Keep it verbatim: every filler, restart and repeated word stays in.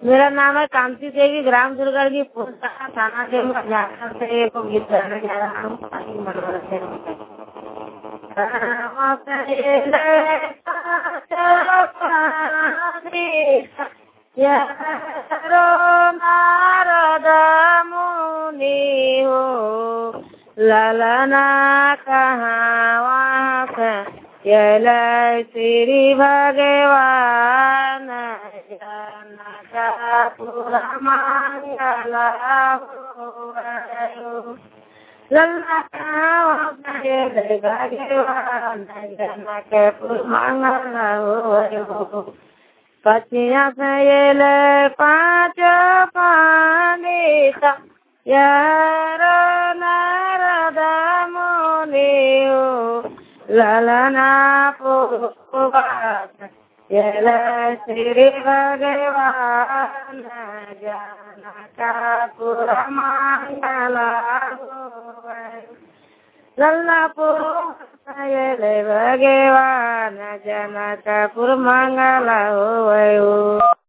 मेरा नाम है कांति देवी, ग्राम दुर्गढ़ की थाना देव झारखंड से एक गीत गाने जा रहा हूँ। नारद मुनि हो ललना कहाँ चल श्री भगवान पूरा मंगल लल्ला भगवान जनक मंगल हो पतिया से पाँच पांडित यारो नारद मुनि हो ललना पुकार चल श्री भगवान जनकपुर मंगल लल्लापुर भगवान जनकपुर मंगल हो।